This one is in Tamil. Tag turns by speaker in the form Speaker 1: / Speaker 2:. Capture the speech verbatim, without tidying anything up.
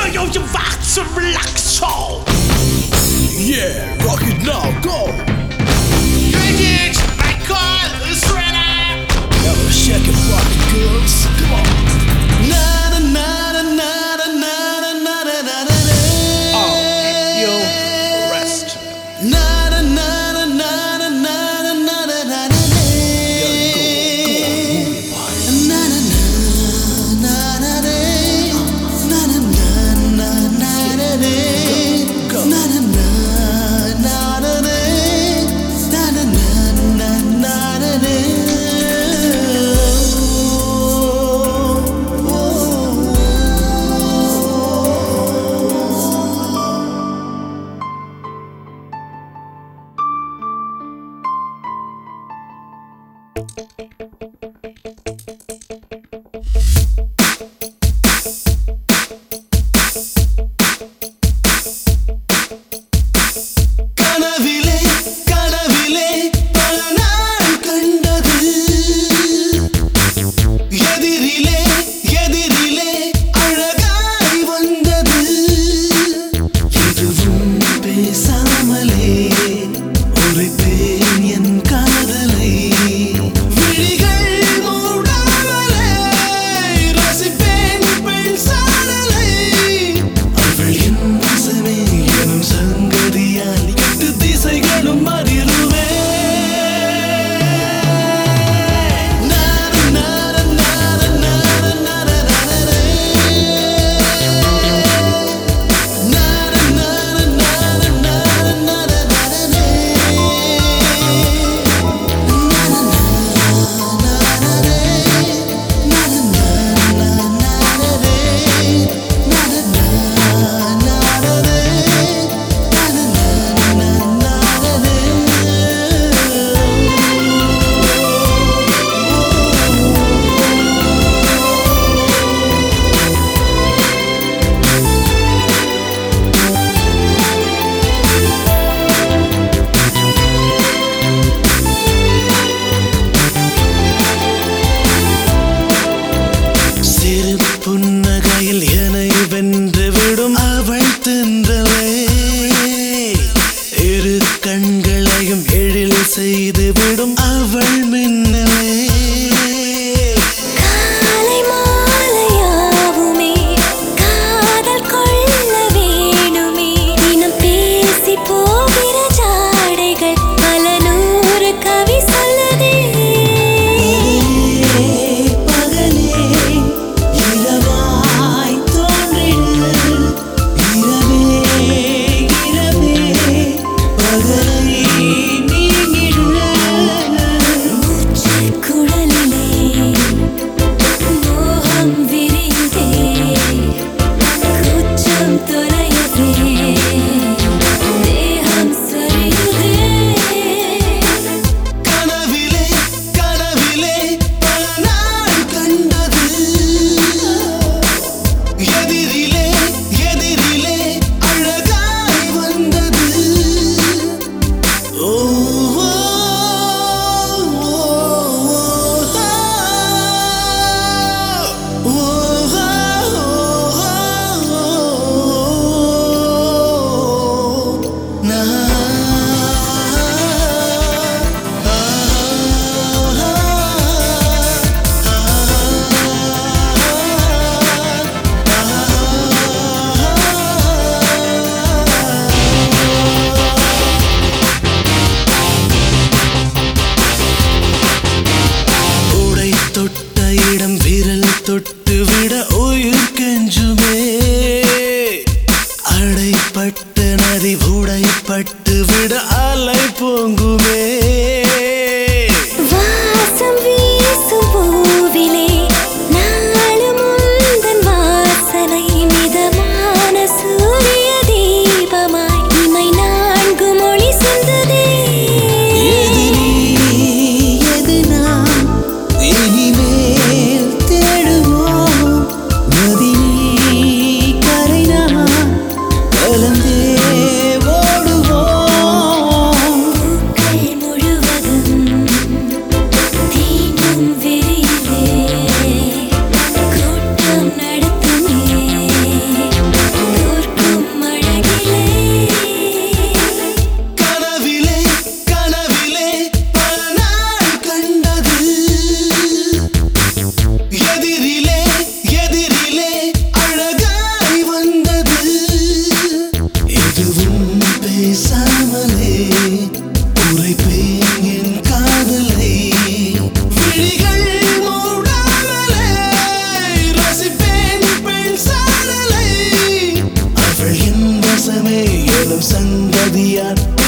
Speaker 1: yo, je wacht zum Laxo.
Speaker 2: Yeah, rock it now, go.
Speaker 1: Greetings, my call is ready.
Speaker 2: Now shake it, rock it, girls. Come on. Na na na na na na na na na na na.
Speaker 1: Oh, you rest.
Speaker 2: Na na na na na na na na na na na. Yeah, go, go, move it, na na na na na na na na na na na na. Go, na na na na na na na na na na na na. கனவிலே கனவிலே பல நாள் கண்டது எதிரிலே எதிரிலே அழகாய் வந்தது எதுவும் பேசாமலே உரைத்தேன் என் காதலை விழிகள் மூடாமலே ரசிப்பேன் பெண் சாடலை அவள் என் வசமே எனும் சங்கதியால் எட்டு திசைகளும் அறிருவே சிறு புன்னகையில் என்னை வென்று விடும் அவள் தென்றலே இரு கண்களையும் எழில் செய்து விடும் அவள் மின்னலே
Speaker 3: காலை மாலையாவுமே காதல் கொள்ள வேணுமே தினம் பேசி போகிற ஜாடைகள் பல நூறு கவி சொல்லுதே
Speaker 2: பகலே இரவாய் தோன்றிடு இரவே இரவே பகலை நீங்கிடு
Speaker 3: குழலிலே மோகம் விரியுதே குற்றம் தொலையதே தேகம் சரியுதே
Speaker 2: கனவிலே கனவிலே பல நாள் கண்டது எதிரிலே எதிரிலே அழகாய் வந்தது ஓ ஓ, ஓ, ஓ, நா ஆ சங்கதியார்